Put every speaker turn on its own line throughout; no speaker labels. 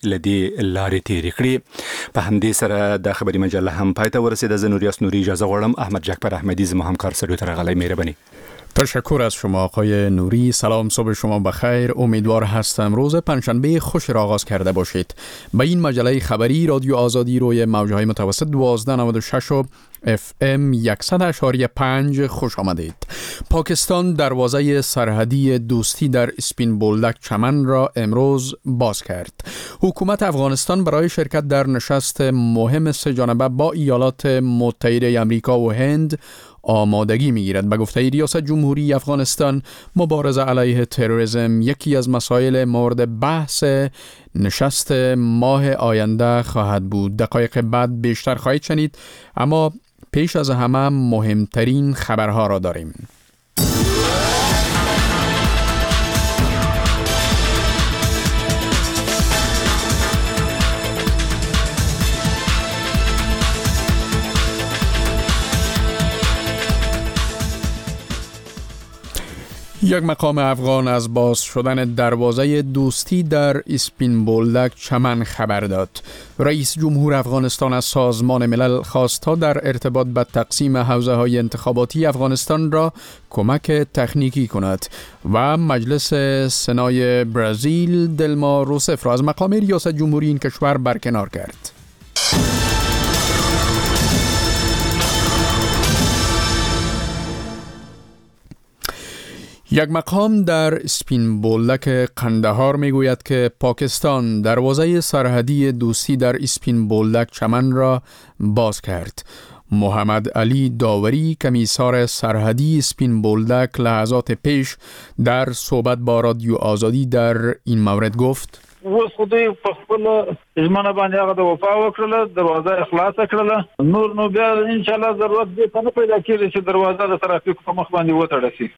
لدی لارې تیرې کړې. په همدې سره د خبري مجله هم پای ته ورسېده. زه نوریاس نوری اجازه غواړم. احمد جعفر احمدی زما همکار سره تر غلای مهرباني.
تشکر از شما آقای نوری. سلام، صبح شما بخیر. امیدوار هستم روز پنجشنبه خوش را آغاز کرده باشید. به این مجله خبری رادیو آزادی روی موجهای متوسط 1296 و FM 100.5 خوش آمدید. پاکستان دروازه سرحدی دوستی در اسپین بولدک چمن را امروز باز کرد. حکومت افغانستان برای شرکت در نشست مهم سه جانبه با ایالات متحده آمریکا و هند آمادگی می‌گیرد. به گفته ریاست جمهوری افغانستان، مبارزه علیه تروریسم یکی از مسائل مورد بحث نشست ماه آینده خواهد بود. دقایق بعد بیشتر خواهید شنید، اما پیش از همه مهمترین خبرها را داریم. یک مقام افغان از باز شدن دروازه دوستی در اسپین بولدک چمن خبر داد. رئیس جمهور افغانستان از سازمان ملل خواست تا در ارتباط با تقسیم حوزه‌های انتخاباتی افغانستان را کمک تکنیکی کند و مجلس سنای برزیل دلما روسف را از مقام ریاست جمهوری این کشور برکنار کرد. یک مقام در اسپین بولدک قندهار میگوید که پاکستان دروازه سرحدی دوستی در اسپین بولدک چمن را باز کرد. محمد علی داوری، کمیسار سرحدی اسپین بولدک، لحظات پیش در صحبت با رادیو آزادی در این مورد گفت:
اوس خدای په خپل ژمنه باندې هغه د وفا وکړه، دروازه اخلاص کړله. نور بیا ان شاء الله ضرورت دې نه پیدا کیږي چې دروازه د ترافیک په مخ باندې وتړل شي.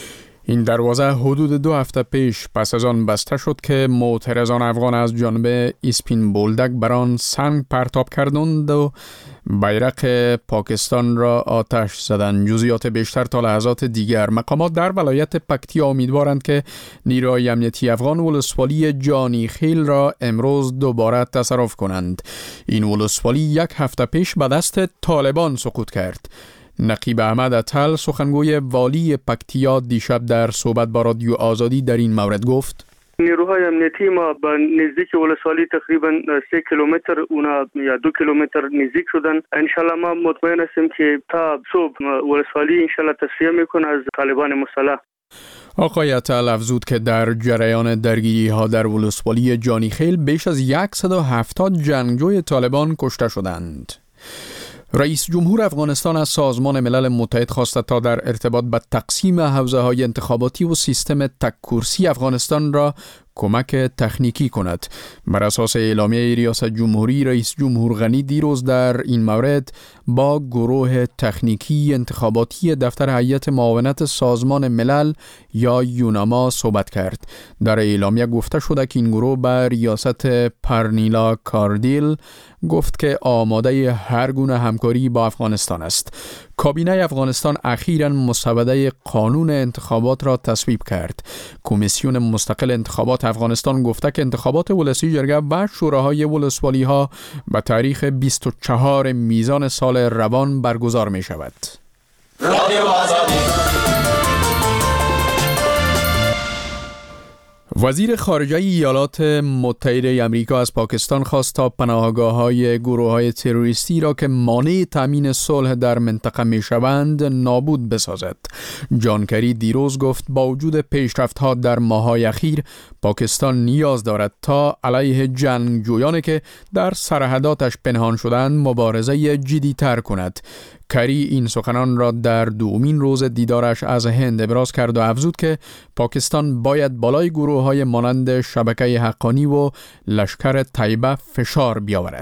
این دروازه حدود 2 هفته پیش پس از آن بسته شد که معترضان افغان از جانب اسپین بولدک بر آن سنگ پرتاب کردند و بیرق پاکستان را آتش زدند. جزئیات بیشتر تا لحظات دیگر. مقامات در ولایت پکتیا امیدوارند که نیروهای امنیتی افغان ولسوالی جانی خیل را امروز دوباره تصرف کنند. این ولسوالی 1 هفته پیش به دست طالبان سقوط کرد. نقیب احمد اطل، سخنگوی والی پکتیا، دیشب در صحبت با رادیو آزادی در این مورد گفت:
نیروهای امنیتی ما به نزدیک ولسوالی تقریبا 3 کیلومتر اونا یا 2 کیلومتر نزدیک شدن. انشالله ما مطمئن هستیم که تا صبح ولسوالی انشالله تصفیه میکنه از طالبان مسلح.
آقای اطل افزود که در جریان درگیری ها در ولسوالی جانی خیل بیش از 170 جنگجوی طالبان کشته شدند. رئیس جمهور افغانستان از سازمان ملل متحد خواسته تا در ارتباط با تقسیم حوزه‌های انتخاباتی و سیستم تک کرسی افغانستان را کمک تکنیکی کند. بر اساس اعلامیه ریاست جمهوری، رئیس جمهور غنی دیروز در این مورد با گروه تکنیکی انتخاباتی دفتر هیئت معاونت سازمان ملل یا یوناما صحبت کرد. در اعلامیه گفته شده که این گروه بر ریاست پرنیلا کاردیل گفت که آماده هر گونه همکاری با افغانستان است. کابینه افغانستان اخیراً مسوده قانون انتخابات را تصویب کرد. کمیسیون مستقل انتخابات افغانستان گفته که انتخابات ولسی جرگه و شوراهای ولسوالی ها به تاریخ 24 میزان سال روان برگزار می شود. رادیو آزادی. وزیر خارجه ایالات متحده آمریکا از پاکستان خواست تا پناهگاه‌های گروه‌های تروریستی را که مانع تامین صلح در منطقه می‌شوند نابود بسازد. جان کری دیروز گفت با وجود پیشرفت‌ها در ماه‌های اخیر، پاکستان نیاز دارد تا علیه جنگجویانی که در سرحداتش پنهان شدند مبارزه جدی‌تر کند. کری این سخنان را در دومین روز دیدارش از هند ابراز کرد و افزود که پاکستان باید بالای گروه‌های مانند شبکه حقانی و لشکر طیبه فشار بیاورد.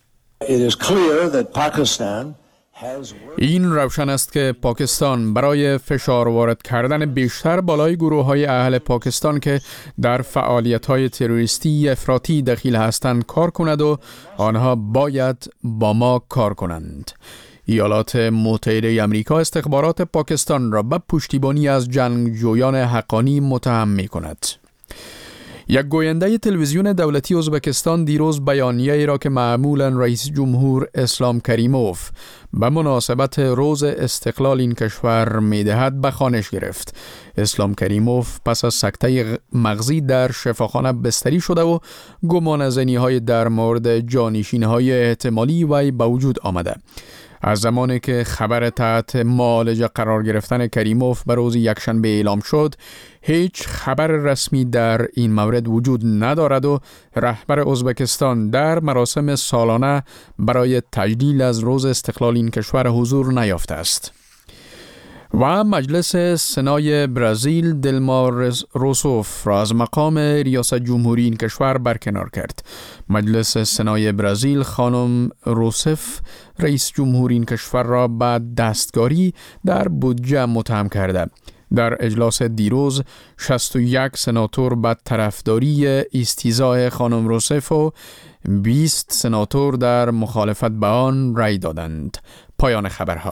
این روشن است که پاکستان برای فشار وارد کردن بیشتر بالای گروه‌های اهل پاکستان که در فعالیت‌های تروریستی افراطی دخیل هستند کار کند و آنها باید با ما کار کنند. ایالات متحده آمریکا استخبارات پاکستان را به پشتیبانی از جنگجویان حقانی متهم می‌کند. یک گوینده تلویزیون دولتی ازبکستان دیروز بیانیه‌ای را که معمولاً رئیس جمهور اسلام کریموف به مناسبت روز استقلال این کشور می‌دهد به خوانش گرفت. اسلام کریموف پس از سکته مغزی در شفاخانه بستری شده و گمانه‌زنی‌های در مورد جانشین‌های احتمالی وی به وجود آمده. از زمانی که خبر تحت معالجه قرار گرفتن کریموف به روز یکشنبه اعلام شد، هیچ خبر رسمی در این مورد وجود ندارد و رهبر ازبکستان در مراسم سالانه برای تجلیل از روز استقلال این کشور حضور نیافته است. و مجلس سنای برزیل دلما روسوف را از مقام ریاست جمهوری این کشور برکنار کرد. مجلس سنای برزیل خانم روسف رئیس جمهوری این کشور را به دستکاری در بودجه متهم کرده. در اجلاس دیروز 61 سناتور به طرفداری استیضاح خانم روسف و 20 سناتور در مخالفت به آن رأی دادند. پایان خبرها.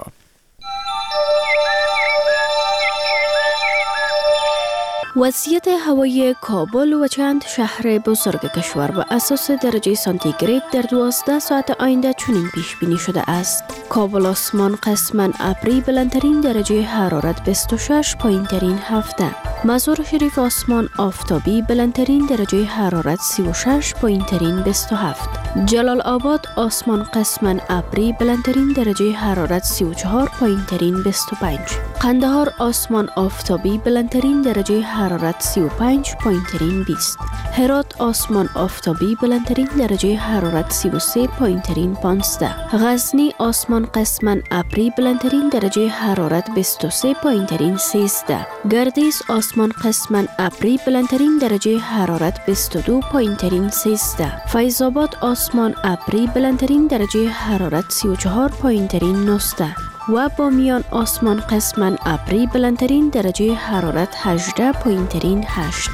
وضعیت هوایی کابل و چند شهر بزرگ کشور به اساس درجه سانتیگراد در 12 ساعت آینده چنین پیش بینی شده است. کابل آسمان قسماً ابری بلندترین درجه حرارت 26، پایینترین 17. مزار شریف آسمان آفتابی بلندترین درجه حرارت 36، پایینترین 27. جلال آباد آسمان قسماً ابری بلندترین درجه حرارت 34، پایینترین 25. قندهار آسمان آفتابی بلندترین درجه حرارت 35، پایینترین 20. هرات آسمان آفتابی بلندترین درجه حرارت 33، پایینترین 15. غزنی آسمان قسماً ابری بلندترین درجه حرارت 23، پایینترین 13. گردیز آسمان قسماً ابری بلندترین درجه حرارت 22، پایینترین 13. فیض آباد آسمان ابری بلندترین درجه حرارت 34، پایینترین 19. و بامیان آسمان قسماً ابری بلندترین درجه حرارت 18، پایینترین 8.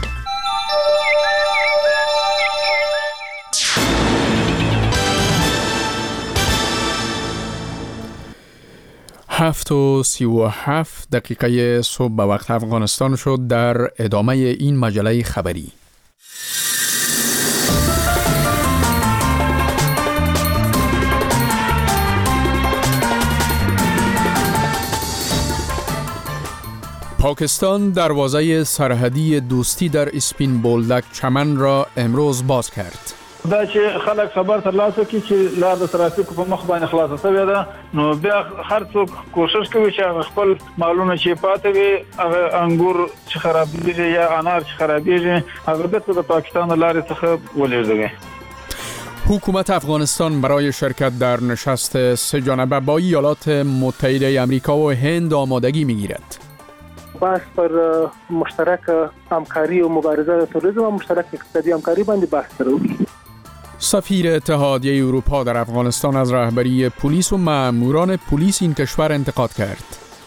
هفت و 37 دقیقه صبح به وقت افغانستان شد. در ادامه این مجله خبری پاکستان دروازه سرحدی دوستی در اسپین بولدک چمن را امروز باز کرد.
دا چې خلک خبر ترلاسه کړي چې لار د ترافیکو په مخ باندې خلاصه شوې ده، نو بیا هر څوک کوشش کوي چې خپل مالونه چې پاتې وي، هغه انګور چې خرابېږي یا انار چې خرابېږي، هغه بیرته د پاکستان لارې څخه ولېږدوي.
حکومت افغانستان برای شرکت در نشست سه‌جانبه با ایالات متحده آمریکا و هند آمادگی می‌گیرد.
بحث پر مشترک همکاری و مبارزه تروریسم و مشترک اقتصادی همکاری باندې بحث کړو.
سفیر اتحادیه اروپا در افغانستان از رهبری پلیس و ماموران پلیس این کشور انتقاد کرد.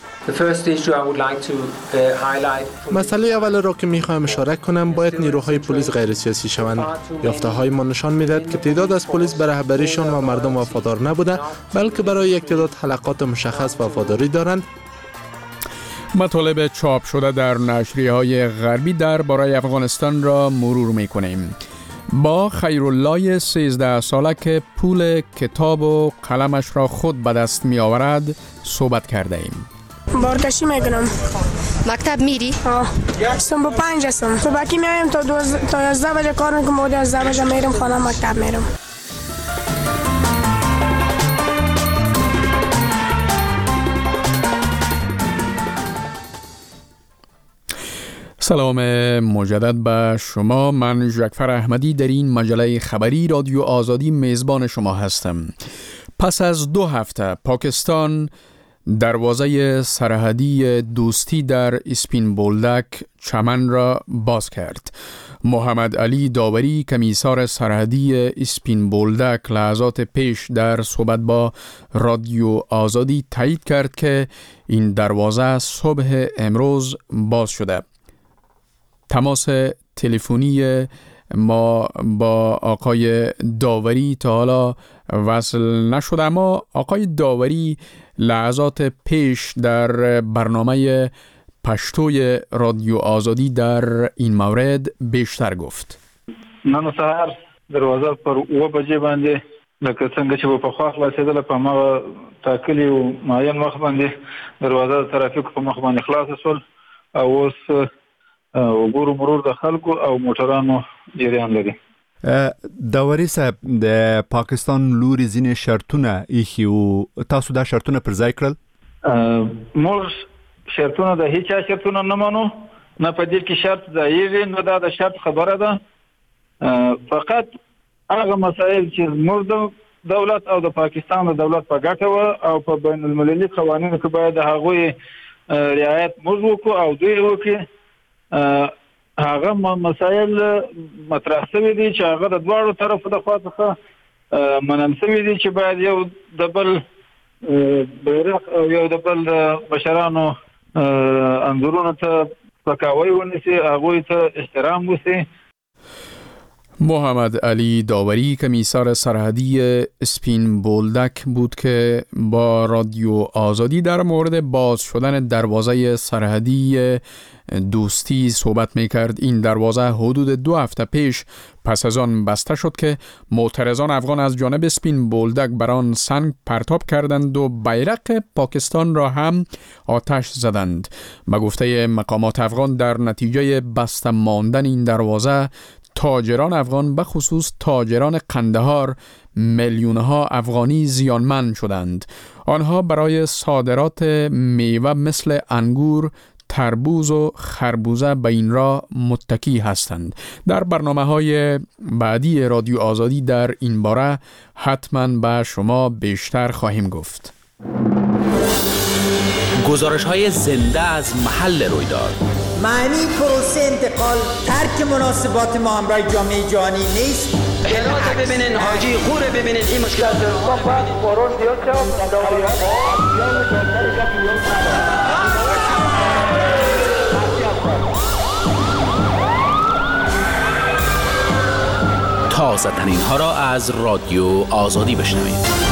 مسئله اول را که میخواهم اشاره کنم، باید نیروهای پلیس غیر سیاسی شوند. یافته‌های ما نشان میدهد که تعداد از پلیس به رهبریشان و مردم وفادار نبوده، بلکه برای یک تعداد حلقات مشخص وفاداری دارند.
مطالب چاپ شده در نشریه‌های غربی درباره افغانستان را مرور می‌کنیم. با خیرالله 13 ساله که پول کتاب و قلمش را خود به دست می‌آورد صحبت کرده ایم.
بارکشی میکنم. مکتب میری؟ سم با 5 هستم. صبحی میایم تا 11 بجه کار میکنم، بعد 11 بجه میرم خانه، مکتب میرم.
سلام مجدد به شما. من جعفر احمدی در این مجله خبری رادیو آزادی میزبان شما هستم. پس از 2 هفته پاکستان دروازه سرحدی دوستی در اسپین بولدک چمن را باز کرد. محمد علی داوری کمیسار سرحدی اسپین بولدک لحظات پیش در صحبت با رادیو آزادی تایید کرد که این دروازه صبح امروز باز شده. تماس تلفنی ما با آقای داوری تا حالا وصل نشده، اما آقای داوری لحظات پیش در برنامه پشتوی رادیو آزادی در این مورد بیشتر گفت.
نن سهار دروازه پر 9 بجې باندې لکه څنګه چې په خوا خلاصېدله په ما تاکلی او معین وخت باندې دروازه د ترافیک په مخ باندې خلاص شول او اوس وګورو مرور د خلکو او موټرانو جریان لري.
داوري صاحب د پاکستان لوري ځینې شرطونه ایښي او تاسو دا شرطونه پر ځای کړل؟
موږ شرطونه د هیڅ شرطونه نه منو، نه په دې کې شرط ځایږي، نو دا د شرط خبره ده. فقط هغه مسائل چې موږ د دولت او د پاکستان د دولت په ګټه و او په بین المللي قوانینو کې باید هغوی رعایت موږ وکړو او دوی وکړي. هغه مسائل مطرح شوي دي چې هغه د دواړو طرفو د خوا څخه منل شوي دي چې باید یو د بل بیرغ او یو د بل بشرانو انځورونو ته سپکاوی ونیسي، هغوی ته احترام وشي.
محمد علی داوری کمیسر سرحدی اسپین بولدک بود که با رادیو آزادی در مورد باز شدن دروازه سرحدی دوستی صحبت میکرد. این دروازه حدود 2 هفته پیش پس از آن بسته شد که معترضان افغان از جانب اسپین بولدک بر آن سنگ پرتاب کردند و بیرق پاکستان را هم آتش زدند. به گفته مقامات افغان در نتیجه بسته ماندن این دروازه تاجران افغان به خصوص تاجران قندهار میلیونها افغانی زیانمند شدند. آنها برای صادرات میوه مثل انگور، تربوز و خربوزه به این راه متکی هستند. در برنامه‌های بعدی رادیو آزادی در این باره حتما به شما بیشتر خواهیم گفت.
گزارش‌های زنده از محل رویداد.
معنی پروسه انتقال ترک مناسبات ما همراه جامعه جهانی نیست.
اراده ببینین، حاجی خوره ببینین، این مشکلات تازه ترین ها را از رادیو آزادی بشنوید.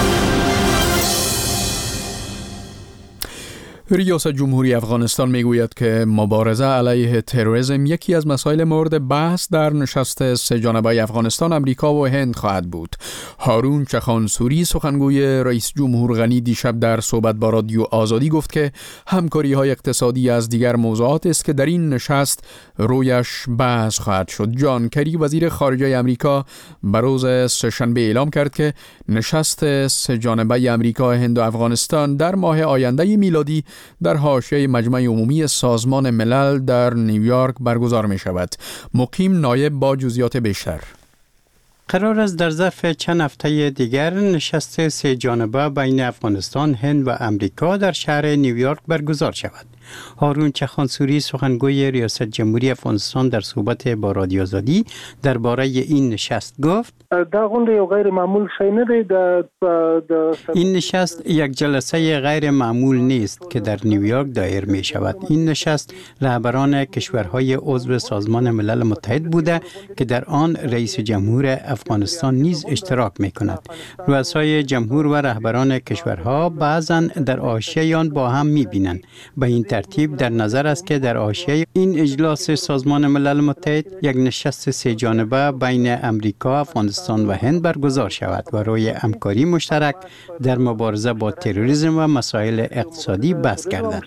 ریاست جمهوری افغانستان میگوید که مبارزه علیه تروریسم یکی از مسائل مورد بحث در نشست سه جانبه افغانستان، امریکا و هند خواهد بود. هارون چخانسوری سخنگوی رئیس جمهور غنی دیشب در صحبت با رادیو آزادی گفت که همکاری های اقتصادی از دیگر موضوعات است که در این نشست رویش بحث خواهد شد. جان کری وزیر خارجه امریکا به روز سه‌شنبه اعلام کرد که نشست سه جانبه امریکا، هند و افغانستان در ماه آینده میلادی در حاشیه مجمع عمومی سازمان ملل در نیویورک برگزار می شود. مقیم نایب با جزئیات بیشتر.
قرار است در ظرف چند هفته دیگر نشست سه جانبه بین افغانستان، هند و امریکا در شهر نیویورک برگزار شود. هارون چخانسوری سخنگوی ریاست جمهوری افغانستان در صحبت با رادیو آزادی درباره این نشست گفت: این نشست یک جلسه غیر معمول نیست که در نیویورک دایر می شود. این نشست رهبران کشورهای عضو سازمان ملل متحد بوده که در آن رئیس جمهور افغانستان نیز اشتراک می کند. رؤسای جمهور و رهبران کشورها بعضاً در حاشیه آن با هم می بینند. به این ترتیب در نظر است که در حاشیه این اجلاس سازمان ملل متحد یک نشست سه جانبه بین امریکا، افغانستان و هند برگزار شود و روی همکاری مشترک در مبارزه با تروریسم و مسائل اقتصادی بحث گردد.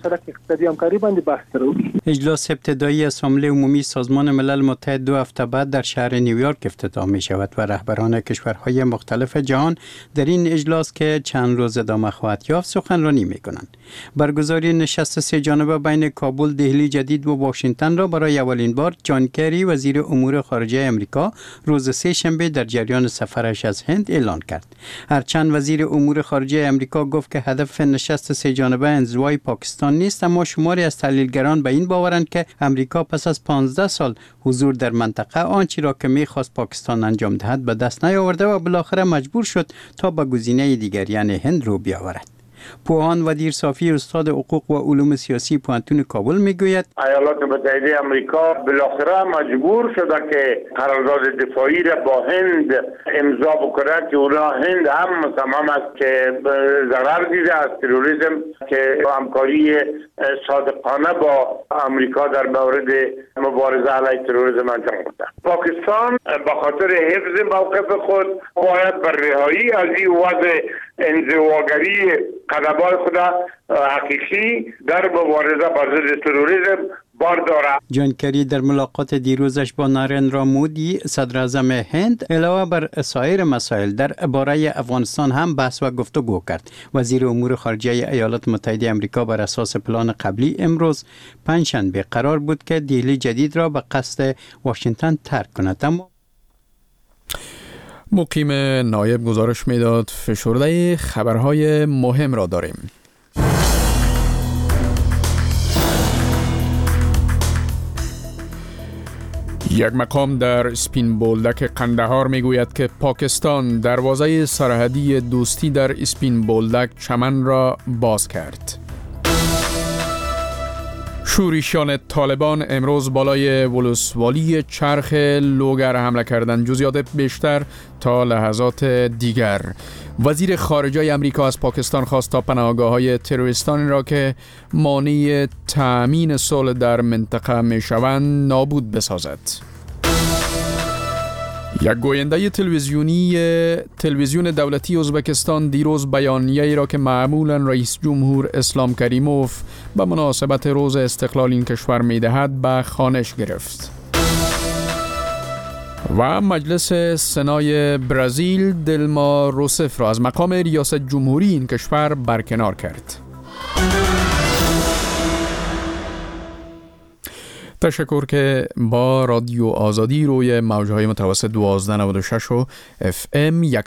اجلاس ابتدایی اسمبلی عمومی سازمان ملل متحد 2 هفته بعد در شهر نیویورک افتتاح می شود و رهبران کشورهای مختلف جهان در این اجلاس که چند روز ادامه خواهد یافت سخنرانی می کنند. برگزاری نشست سه جانبه بین کابل، دهلی جدید و واشنگتن را برای اولین بار جان کری وزیر امور خارجه امریکا روز سه شنبه در جریان سفرش از هند اعلان کرد. هرچند وزیر امور خارجه امریکا گفت که هدف نشست سه جانبه انزوای پاکستان نیست، اما شماری از تحلیلگران به این باورند که امریکا پس از 15 سال حضور در منطقه آنچه را که می‌خواست پاکستان انجام دهد به دست نیاورده و بالاخره مجبور شد تا به گزینه دیگر یعنی هند رو بیاورد. پوهان ودیر صافی استاد حقوق و علوم سیاسی پوهنتون کابل میگوید
ایالات متحده آمریکا بالاخره مجبور شده که قرارداد دفاعی را با هند امضا بکنه که اونا هند هم مصمم است که ضرر دیده از تروریسم که همکاری صادقانه با آمریکا در مورد مبارزه علیه تروریسم انجام بده. پاکستان به خاطر حفظ موقف خود باید بر رهایی از این وضع انزواگری قدم‌های خود حقیقی در مبارزه با ضد تروریسم بار دارد.
جان کری در ملاقات دیروزش با نارندرا مودی صدر اعظم هند علاوه بر سایر مسائل در باره افغانستان هم بحث و گفتگو کرد. وزیر امور خارجه ایالات متحده آمریکا بر اساس پلان قبلی امروز پنجشنبه قرار بود که دهلی جدید را به قصد واشنگتن ترک کند، اما
مقیم نایب گزارش میداد. فشرده خبرهای مهم را داریم. یک مقام در اسپین بولدک قندهار میگوید که پاکستان دروازه سرحدی دوستی در اسپین بولدک چمن را باز کرد. شورشیان طالبان امروز بالای ولسوالی چرخ لوگر حمله کردند. جزئیات بیشتر تا لحظات دیگر. وزیر خارجه آمریکا از پاکستان خواست تا پناهگاه‌های تروریستانی را که مانع تأمین صلح در منطقه میشوند نابود بسازد. یک گوینده تلویزیون دولتی ازبکستان دیروز بیانیه‌ای را که معمولاً رئیس جمهور اسلام کریموف به مناسبت روز استقلال این کشور می‌دهد به خوانش گرفت. و مجلس سنای برزیل دلما روسف را از مقام ریاست جمهوری این کشور برکنار کرد. تشکر که با رادیو آزادی روی موجهای متوسط 1296 و FM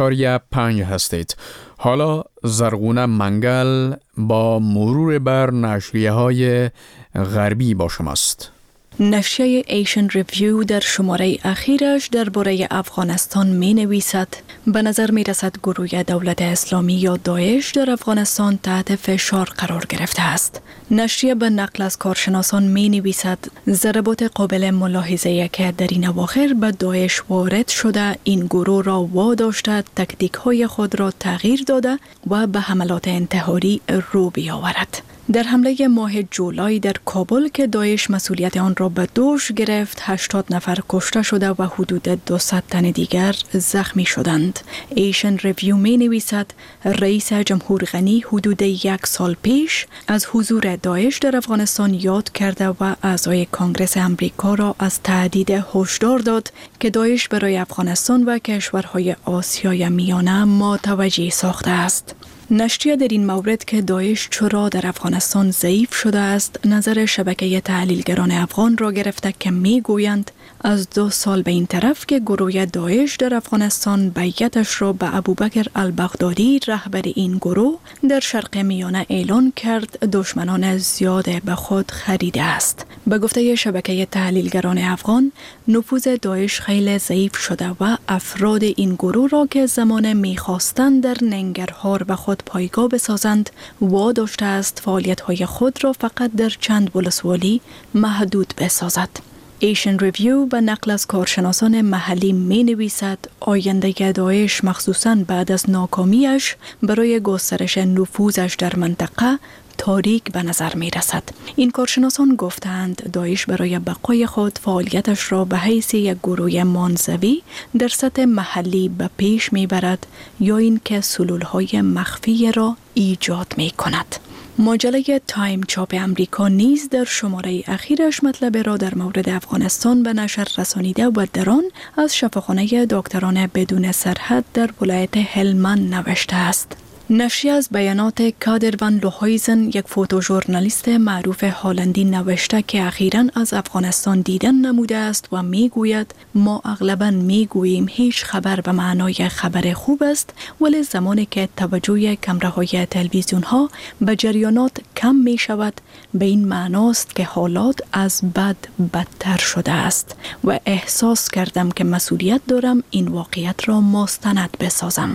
100.5 هستید. حالا زرغونه منگل با مرور بر نشریه‌های غربی با شماست.
نشریه ایشن ریویو در شماره اخیرش درباره افغانستان می نویسد به نظر می رسد گروه دولت اسلامی یا داعش در افغانستان تحت فشار قرار گرفته است. نشریه به نقل از کارشناسان می نویسد ضربات قابل ملاحظه که در این اواخر به داعش وارد شده این گروه را واداشته تکتیک های خود را تغییر داده و به حملات انتحاری رو بیاورد. در حمله ماه جولای در کابل که داعش مسئولیت آن را به دوش گرفت 80 نفر کشته شده و حدود 200 تن دیگر زخمی شدند. ایشن ریویو می نویسد رئیس جمهور غنی حدود 1 سال پیش از حضور داعش در افغانستان یاد کرده و اعضای کانگرس امریکا را از تهدید هشدار داد که داعش برای افغانستان و کشورهای آسیای میانه متوجه ساخته است. نشریه در این مورد که داعش چرا در افغانستان ضعیف شده است نظر شبکه تحلیلگران افغان را گرفته که میگویند از 2 سال به این طرف که گروه داعش در افغانستان بیعتش را به ابوبکر البغدادی رهبر این گروه در شرق میانه اعلان کرد دشمنان زیاد به خود خریده است. به گفته شبکه تحلیلگران افغان نفوذ داعش خیلی ضعیف شده و افراد این گروه را که زمان میخواستند در ننگرهار به خود پایگاه بسازند واداشته است فعالیت‌های خود را فقط در چند ولسوالی محدود بسازد. ایشن ریویو به نقل از کارشناسان محلی می نویسد آینده داعش مخصوصاً بعد از ناکامیش برای گسترش نفوذش در منطقه تاریک به نظر می رسد. این کارشناسان گفتند داعش برای بقای خود فعالیتش را به حیث یک گروه منزوی در سطح محلی به پیش می برد یا اینکه سلولهای مخفی را ایجاد می کند. مجله تایم چاپ امریکا نیز در شماره اخیرش مطلب را در مورد افغانستان به نشر رسانیده و در آن از شفاخانه دکتران بدون سرحد در ولایت هلمند نوشته است. نشریه از بیانات کادر ون لوهایزن یک فوتوژورنالیست معروف هلندی نوشته که اخیراً از افغانستان دیدن نموده است و میگوید ما اغلباً میگوییم هیچ خبر به معنای خبر خوب است ولی زمانی که توجه کامراهای تلویزیون ها به جریانات کم می شود به این معناست که حالات از بد بدتر شده است و احساس کردم که مسئولیت دارم این واقعیت را مستند بسازم.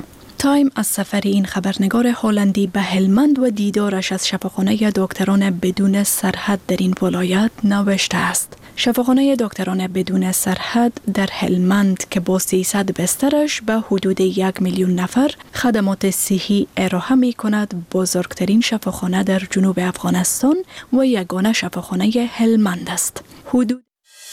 تایم از سفر این خبرنگار هلندی به هلمند و دیدارش از شفاخانه دکتران بدون سرحد در این ولایت نوشته است. شفاخانه دکتران بدون سرحد در هلمند که با 300 بسترش به حدود 1 میلیون نفر خدمات صحی ارائه می کند، بزرگترین شفاخانه در جنوب افغانستان و یگانه شفاخانه هلمند است. حدود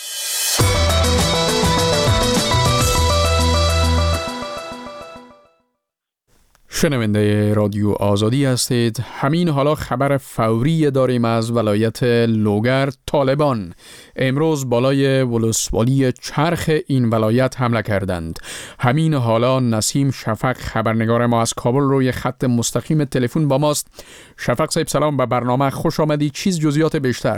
شنونده رادیو آزادی هستید. همین حالا خبر فوری داریم از ولایت لوگر. طالبان امروز بالای ولسوالی چرخ این ولایت حمله کردند. همین حالا نسیم شفق خبرنگار ما از کابل روی خط مستقیم تلفن با ماست. شفق صاحب سلام، به برنامه خوش آمدید. چیز جزئیات بیشتر؟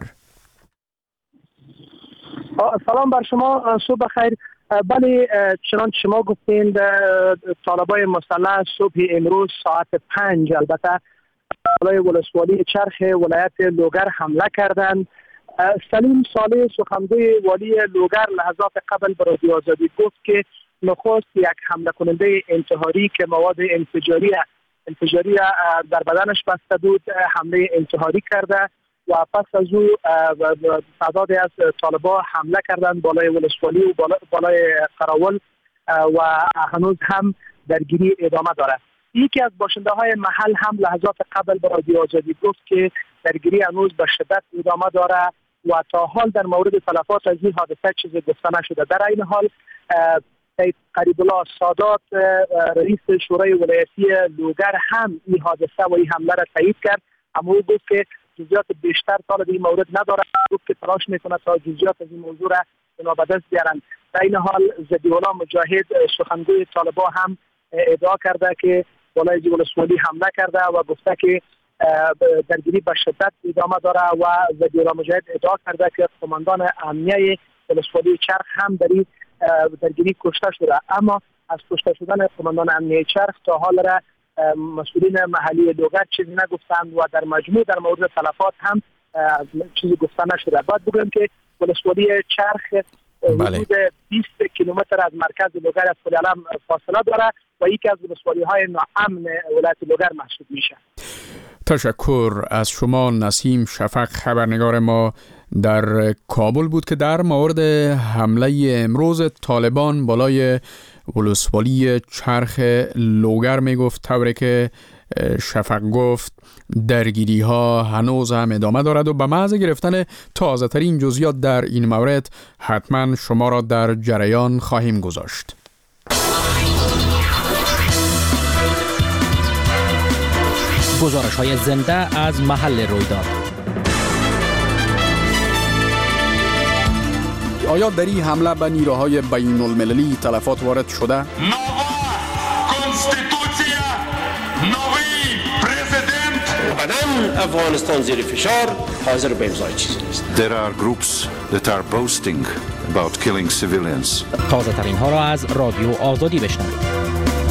سلام بر شما، صبح بخیر. بله، چنانچه شما گفتین طالبای مسلح صبح امروز ساعت 5 البته بالای ولسوالی چرخ ولایت لوگر حمله کردند. سلیم صالح سخنگوی والی لوگر لحظات قبل به رادیو آزادی گفت که نخست یک حمله کننده انتحاری که مواد انفجاری در بدنش بسته بود حمله انتحاری کرده و پس از او تعدادی از طالبان حمله کردند بالای ولسوالی و بالای قراول و هنوز هم درگیری ادامه دارد. یکی از باشنده های محل هم لحظات قبل به رادیو آزادی گفت که درگیری هنوز به شدت ادامه دارد و تا حال در مورد تلفات از این حادثه چیزی گفته نشده. در این حال سید قریب الله سادات رئیس شورای ولایتی لوگر هم این حادثه و این حمله را تایید کرد، اما او گفت که جزئیات بیشتر طالب این مورد ندارد. گفت که تلاش میکنه تا جزئیات از این موضوع را به دست بیارند. در این حال ذبیح‌الله مجاهد سخنگوی طالبان هم ادعا کرده که بالای ولسوالی حمله کرده و گفته که درگیری به شدت ادامه داره و ذبیح‌الله مجاهد ادعا کرده که قماندان امنیه ولسوالی چرخ هم در این درگیری کشته شده، اما از کشته شدن قماندان امنیه چرخ تا حال را مسئولین محلی لوگر چیزی نگفتند و در مجموع در مورد تلفات هم چیزی گفته نشده. باید بگویم که ولسوالی چرخ حدود 20 کیلومتر از مرکز لوگر از فلیعلم فاصله دارد و یکی از ولسوالی های ناامن ولایت لوگر محسوب میشه.
تشکر از شما نسیم شفق خبرنگار ما در کابل بود که در مورد حمله امروز طالبان بالای ولسوالی چرخ لوگر میگفت، طوری که شفق گفت درگیری ها هنوز هم ادامه دارد و به محض گرفتن تازه ترین جزئیات در این مورد حتما شما را در جریان خواهیم گذاشت.
گزارش های زنده از محل رویداد.
آیا در این حمله به نیروهای بین المللی تلفات وارد شده؟
افغانستان زیر فشار حاضر به امضای چیزی نیست.
There are groups that are boasting about killing civilians.
تازه ترین ها را از رادیو آزادی بشنوید.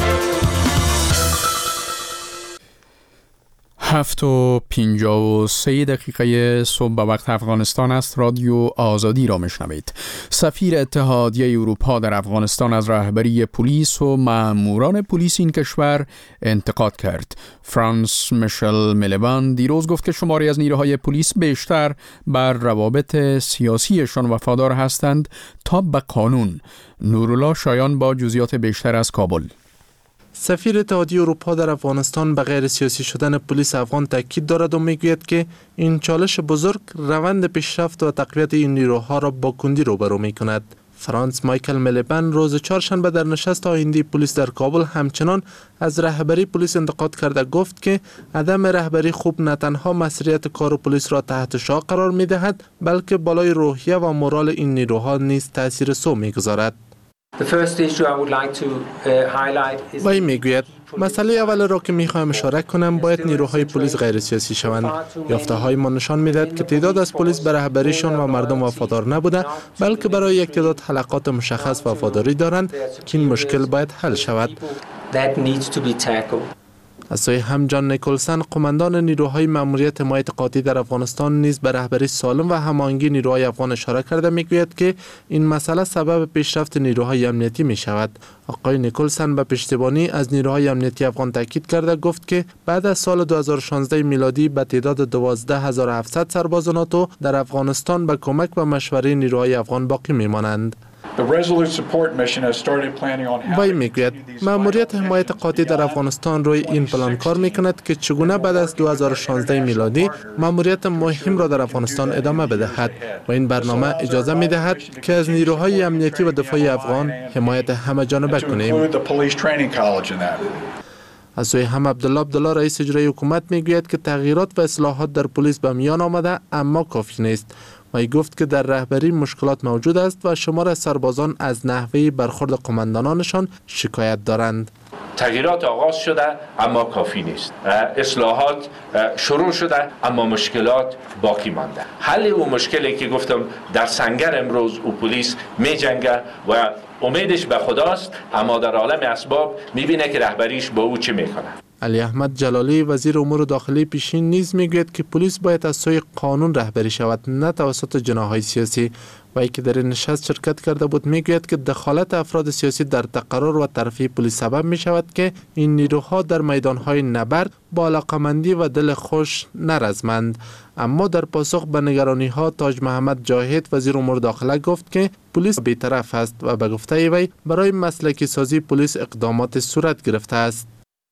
7:53 صبح به وقت افغانستان است. رادیو آزادی را میشنوید. سفیر اتحادیه اروپا در افغانستان از رهبری پلیس و ماموران پلیس این کشور انتقاد کرد. فرانس میشل ملیبان دیروز گفت که شماری از نیروهای پلیس بیشتر بر روابط سیاسیشان وفادار هستند تا به قانون. نورالله شایان با جزئیات بیشتر از کابل.
سفیر اتحادیه اروپا در افغانستان به غیر سیاسی شدن پلیس افغان تاکید دارد و میگوید که این چالش بزرگ روند پیشرفت و تقویت این نیروها را با کندی روبرو میکند. فرانس مایکل ملیبن روز چهارشنبه در نشست آیندی پلیس در کابل همچنان از رهبری پلیس انتقاد کرده گفت که عدم رهبری خوب نه تنها مسئولیت کار پلیس را تحت شعاع قرار میدهد بلکه بالای روحیه و مورال این نیروها نیز تاثیر سو میگذارد. وی میگوید مسئله اول را که میخواهم اشاره کنم باید نیروهای پلیس غیر سیاسی شوند. یافته های ما نشان میدهد که تعداد از پلیس به رهبریشان و مردم وفادار نبوده بلکه برای یک تعداد حلقات مشخص وفاداری دارند که این مشکل باید حل شود. از سوی هم جان نیکلسن قماندان نیروهای ماموریت حمایت قاطع در افغانستان نیز به رهبری سالم و هماهنگی نیروهای افغان اشاره کرده میگوید که این مسئله سبب پیشرفت نیروهای امنیتی می شود. آقای نیکلسن به پشتیبانی از نیروهای امنیتی افغان تاکید کرده گفت که بعد از سال 2016 میلادی به تعداد 12700 سرباز ناتو در افغانستان به کمک و مشوره نیروهای افغان باقی میمانند. وی میگوید ماموریت حمایت قاطع در افغانستان روی این پلان کار میکند که چگونه بعد از 2016 میلادی ماموریت مهم را در افغانستان ادامه بدهد و این برنامه اجازه میدهد که از نیروهای امنیتی و دفاعی افغان حمایت همه جانبه کنیم. از سوی هم عبدالله رئیس اجرایی حکومت میگوید که تغییرات و اصلاحات در پلیس به میان آمده اما کافی نیست. وی گفت که در رهبری مشکلات موجود است و شمار سربازان از نحوه برخورد قماندانانشان شکایت دارند.
تغییرات آغاز شده اما کافی نیست. اصلاحات شروع شده اما مشکلات باقی مانده. حل او مشکلی که گفتم در سنگر امروز او پلیس می جنگه و امیدش به خداست، اما در عالم اسباب میبینه که رهبریش با او چه میکنه.
علی احمد جلالی وزیر امور داخلی پیشین نیز میگوید که پلیس باید از سوی قانون رهبری شود نه توسط جناح‌های سیاسی. وی که در این نشست شرکت کرده بود میگوید که دخالت افراد سیاسی در تقرر و ترفیع پلیس سبب می شود که این نیروها در میدانهای نبرد با علاقمندی و دل خوش نرزمند. اما در پاسخ به نگرانی ها تاج محمد جاهد وزیر امور داخله گفت که پلیس بی‌طرف است و به گفته وی برای مسلکی سازی پلیس اقدامات صورت گرفته است.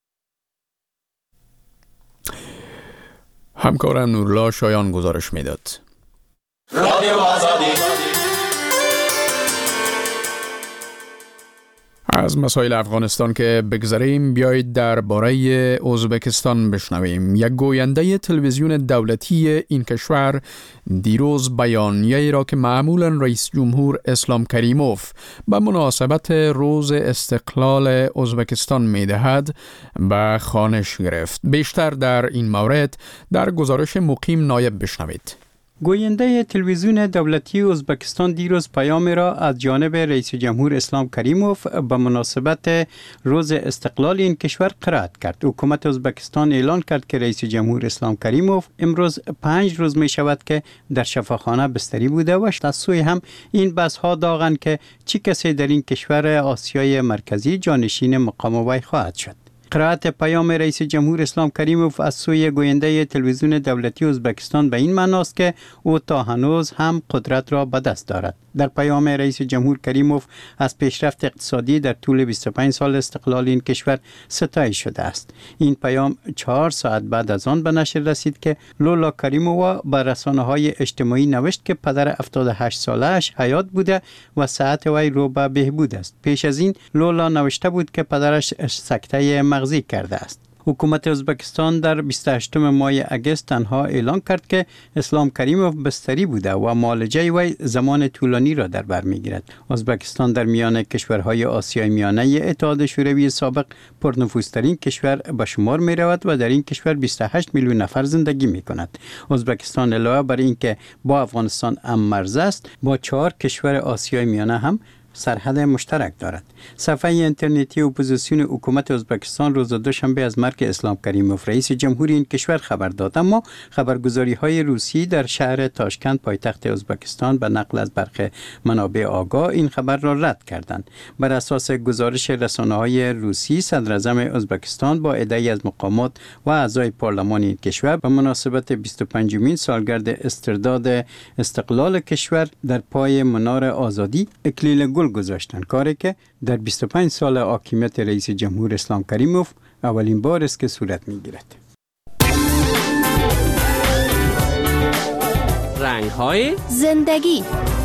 همکارم نورالله شایان گزارش میداد. رادیو آزادی. از مسائل افغانستان که بگذریم بیایید درباره ازبکستان بشنویم. یک گوینده تلویزیون دولتی این کشور دیروز بیانیه‌ای را که معمولاً رئیس جمهور اسلام کریموف به مناسبت روز استقلال ازبکستان می‌دهد به خوانش گرفت. بیشتر در این مورد در گزارش مقیم نایب بشنوید.
گوینده تلویزیون دولتی ازبکستان دیروز پیامی را از جانب رئیس جمهور اسلام کریموف به مناسبت روز استقلال این کشور قرائت کرد. حکومت ازبکستان اعلان کرد که رئیس جمهور اسلام کریموف امروز 5 روز می شود که در شفاخانه بستری بوده و از سوی هم این بحث ها داغند که چه کسی در این کشور آسیای مرکزی جانشین مقام وی خواهد شد. قرائت پیام رئیس جمهور اسلام کریموف از سوی گوینده تلویزیون دولتی ازبکستان به این معناست که او تا هنوز هم قدرت را به دست دارد. در پیام رئیس جمهور کریموف از پیشرفت اقتصادی در طول 25 سال استقلال این کشور ستایش شده است. این پیام 4 ساعت بعد از آن به نشر رسید که لولا کریمووا به رسانه‌های اجتماعی نوشت که پدر 78 ساله‌اش حیات بوده و صحت وی رو به بهبود است. پیش از این لولا نوشته بود که پدرش سکته مغزی کرده است. حکومت ازبکستان در 28 ماه اگست تنها اعلان کرد که اسلام کریموف بستری بوده و معالجه وی زمان طولانی را در بر میگیرد. ازبکستان در میان کشورهای آسیای میانه اتحاد شوروی سابق پرنفوذترین کشور به شمار می رود و در این کشور 28 میلیون نفر زندگی می کند. ازبکستان علاوه بر اینکه با افغانستان هم‌مرز است، با 4 کشور آسیای میانه هم سرحد مشترک دارد. صفحه اینترنتی اپوزیسیون حکومت ازبکستان روز دوشنبه از مرگ اسلام کریموف رئیس جمهوری این کشور خبر داد، اما خبرگزاری‌های روسی در شهر تاشکند پایتخت ازبکستان به نقل از برخی منابع آگاه این خبر را رد کردند. بر اساس گزارش رسانه‌های روسی، صدر اعظم ازبکستان با عده‌ای از مقامات و اعضای پارلمان این کشور به مناسبت 25مین سالگرد استرداد استقلال کشور در پای منار آزادی اکلیل گل گذاشتند، کاری که در 25 سال حاکمیت رئیس جمهور اسلام کریموف اولین بار است که صورت می‌گیرد.
رنگ‌های زندگی.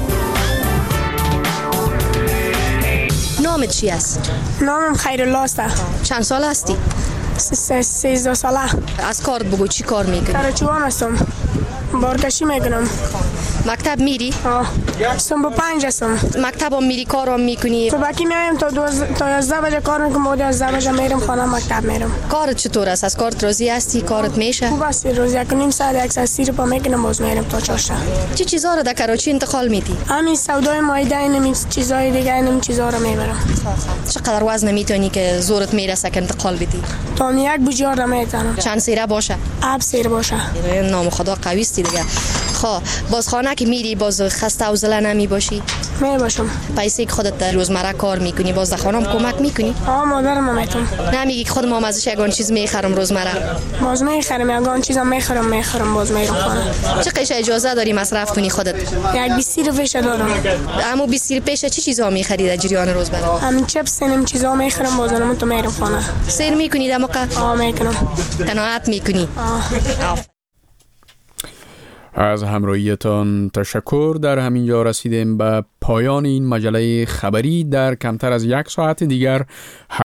نامت چی است؟ نامم خیرالله است.
چند سال هستی؟
13 ساله.
از کارت بگو چی کار میکنی؟
کارچوان هستم. بارکشی میکنم.
مکتب میری؟
هستم با 5 هستم.
مکتب هم میری کارم میکنی؟
صبحی میایم تا 11 بجه کار میکنم و 11 بجه میرم خانه مکتب میرم.
کارت چطور است؟ از کارت راضی هستی؟ کارت میشه؟
خوب است. روز یک نیم ساعت یک ساعت سیر پا میکنم باز میرم تا چاشته.
چه چیزا رو در کراچی انتقال میدی؟
همین سودای مایده اینم چیزای دیگه اینم چیزا رو میبرم.
چقدر وزن میتونی که زورت میرسه که انتقال بدی؟
تا یک بوجار رو میتونم.
چند سیره باشه؟
7 سیر باشه.
نام خدا قوی است دیگه. خب باز خانه که میری باز خسته و زله نمی باشی؟
می باشم.
پیسه که خودت در روزمره کار میکنی باز در خانم کمک میکنی؟
مادرم میتونم.
نمیگی که خودم هم ازش یگان چیز میخرم روزمره؟
باز میخرم یگان چیزا میخرم باز میرم خانه.
چه قیش اجازه داری مصرف کنی خودت؟
یک 20 رو پیش دارم.
اما 20 رو پیش چه چیزا میخری در جریان روزمره؟
همین چپس اینم چیزا میخرم بازم تو میرم خانه.
سیر میکنی در موقع؟
میکنم.
قناعت میکنی؟
از همراهیتان تشکر. در همین جا رسیدیم به پایان این مجله خبری. در کمتر از یک ساعت دیگر